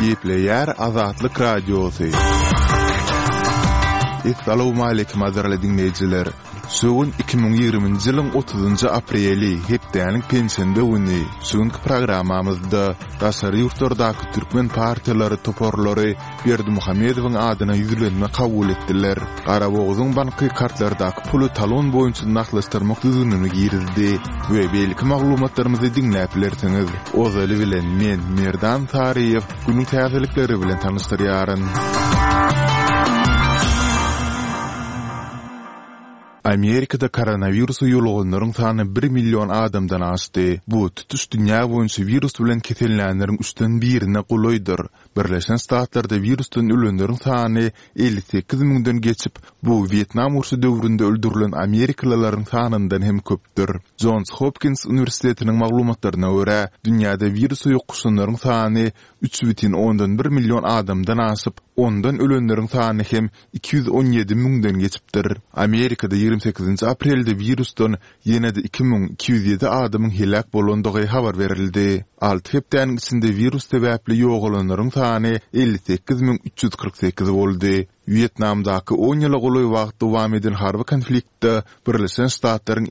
Gepleyer Azatlyk Radiosu. Assalamu alaykum azarly dinleyijiler. Sugun 2020-nji ýylyň 30-njy apreli hepdeniň pensiýende güni. Sugunky programmamyzda daşary ýurtlardaky türkmen partiýalary toporlary Berdimuhammedowyň adyna ýüzlenme kabul etdiler. Garaboğuzyň banky kartlardaky puly talon boýunça naklaşdyrmak düzgünlüğini girizdi we belki maglumatlarymyzy dinläp bilersiňiz. Ozaly bilen men Merdan Tariýew günüň täzelikleri bilen tanyşdyrýaryn. Amerikada koronavirusu ýoluganlaryň sany 1 milyon adamdan aşdy. Bu tutuş dünýä boýunça virus bilen keselenleriň 3den birine golaýdyr. Birleşen Ştatlarda virusdan ölenleriň sany 58 miňden geçip, bu Vietnam urşy döwründe öldürilen Amerikalılaryň sanyndan hem köpdür. Johns Hopkins Üniversitetiniň maglumatlaryna görä, dünýäde virusu ýokuşanlaryň sany 3,1 milyon adamdan aşyp, ondan ölenleriň sany hem 217 miňden geçipdir. Amerikada 28 aprelde virusdan ýene-de 2207 adamyň helak bolandygy habar berildi. 6 hepdeniň içinde virus sebäpli ýogalanlaryň sany 58348 boldy. Vietnamdaky 10 ýyla golaý wagt dowam eden harby konfliktde Birleşen Ştatlaryň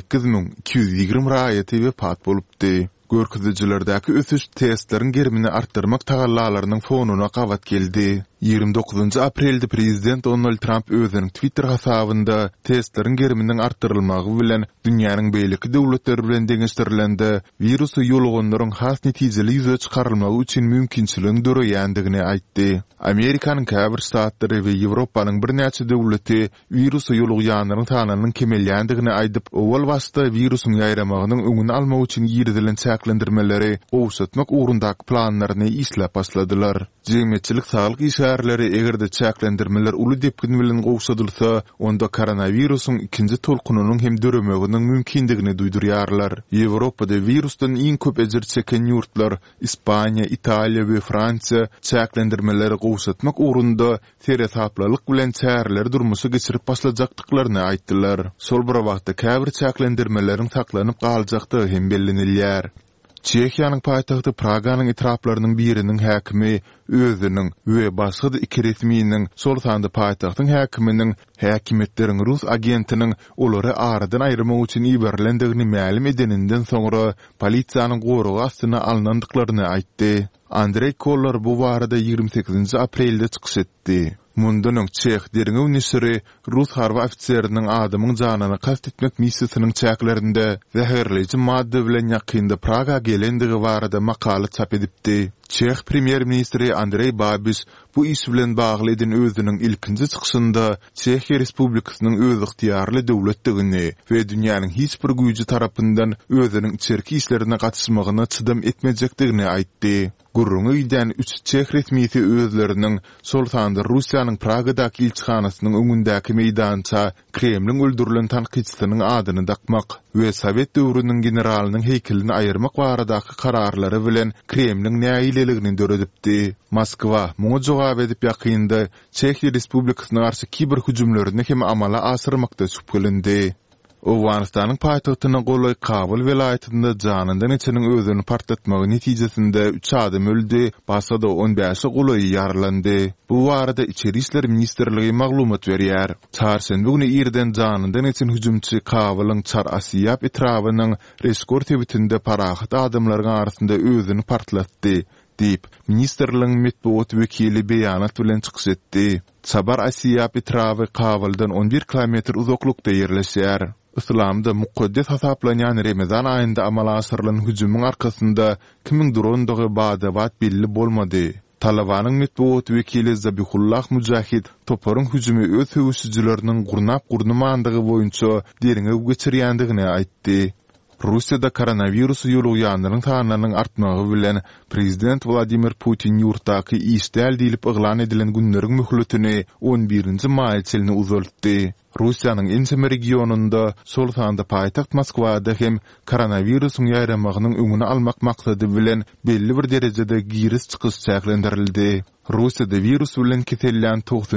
58220 raýaty wepat bolupdy. Görkezijilerdäki ösüş testleriň gerimini artdyrmak tagallalarynyň fonuna gawat geldi. 29 aprelde Prezident Donald Trump özüniň Twitter hasabynda testleriň geriminiň artdyrylmagy bilen dünýäniň beýleki döwletleri bilen deňeşdirilendi. Virusu ýoluganlaryň has netijeli ýüze çykarylmagy üçin mümkinçiligini döreýändigini aýtdy. Amerikanyň käbir ştatlary we Ýewropanyň birnäçe döwleti virusu ýoluganlaryň sanynyň kemelýändigini aýdyp, owal wagtda virusyň ýaýramagynyň öňüni almak üçin ýerdilen çäklendirmeleri owsatmak ugrundaky planlaryny isläp başladylar. Jemgyýetçilik saglyk işgärleri egerde çäklendirmeler uly depgin bilen gowşadylsa, onda koronavirusyň ikinji tolkunynyň hem döremeginiň mümkindigini duýdurýarlar. Ýewropada virusdan iň köp ejir çeken ýurtlar Ispaniýa, Italiýa we Fransiýa çäklendirmeleri gowşatmak ugrunda teretaplalyk bilen çäreler durmusy geçirip başlajakdyklaryny aýtdylar. Sol bir wagtda käbir çäklendirmeleriň saklanyp galjakdygy hem bellenilýär. Çekiýanyň paýtagty Praganyň etraplarynyň biriniň häkimi özüniň we başga da iki resminiň sol sanda paýtagtyň häkiminiň häkimetleriň Rus agentiniň olary aradan aýrymak üçin ýeberilendигini ma'lum edeninden soňra polisiýanyň gorugy astyna alnandyklaryny aýtdy. Andrei Koller bu barada 28 aprelde çykyş etdi. Mundan Çek derine nesiri Rus harby ofitseriniň adamyň janyny kast etmek missiýasynyň çäklerinde zäherleýici madde bilen ýakynda Praga gelendigi barada makaly çap edipdi. Çek premier ministri Andrei Babis bu iş bilen bagly eden özüniň ilkinji çykyşynda Çekiýa Respublikasynyň öz ygtyýarly döwletdigini we dünýäniň hiç bir güýji tarapyndan özüniň içerki işlerine gatnaşmagyna çydam etmejekdigini aýtdy. Gurrungy ýdan 3 Çek resmiýeti özleriniň sol sanda Russiýanyň Pragadaky ilçihanasynyň öňündäki meýdança Kremliň öldürilen tanqidçisynyň adyny dakmak we Sowet döwrüniň generalynyň heykelini aýyrmak baradaky kararlary bilen Kremliň näýileligini döredipdi. Moskwa muňa jogap edip ýakynda Çekiýa Respublikasyna garşy kiber hüjümlerini hem amala asyrmakda şüphelindi. Owganistanyň paýtagtyna golaý Kabul welaýatynda janyndan içiniň özüni partlatmagy netijesinde 3 adam öldü, başga da 15 golaý ýaralandy. Bu barada Içeri işler ministrligi maglumat berýär. Çarşenbe güni ýerden janyndan için hüjümçi Kabulyň Çar Asyýap etrawynyň Reskor tebitinde parahat adamlaryň arasynda özüni partlatdy diýip ministrligiň medeniýet wekili beýanat bilen çykyş etdi. Çar Asyýap etrawy Kabuldan 11 kilometr uzaklykda ýerleşýär. İslamda mukaddes hasaplanýan Ramazan aýynda amala asyrylan hüjümyň arkasynda kimin durandygy badabat belli bolmady. Talabanyň medeniýet wekili Zabihullah Mujahid toparyň hüjümi öz höwüşçileriniň gurnap-gurnumandygy boýunça derine geçirýändigini aýtdy. Russiýada koronavirus ýoluganlaryň sanynyň artmagy bilen Prezident Vladimir Putin ýurtdaky işdäl diýilip yglan edilen günleriň möhletini 11-nji maýçylyny uzaltdy. Russiýanyň Inçem regionunda sol sanda paýtagt Moskwada hem koronavirusyň ýaýramagynyň öňüni almak maksady bilen belli bir derejede giris çykyş çäklendirildi. Russiýada virus bilen keselýän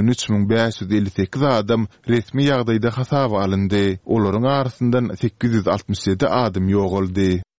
93558 adam resmi ýagdaýda hasaba alyndy. Olaryň arasyndan 867 adam ýogaldy.